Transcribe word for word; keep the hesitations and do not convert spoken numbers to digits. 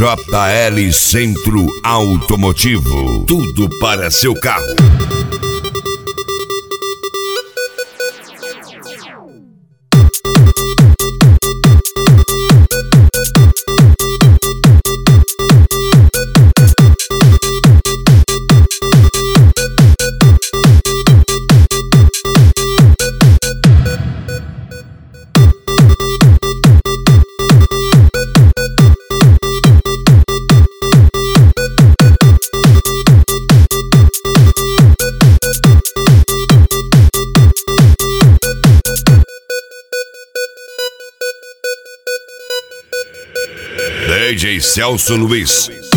J L Centro Automotivo. Tudo para seu carro. D J Celso Luiz.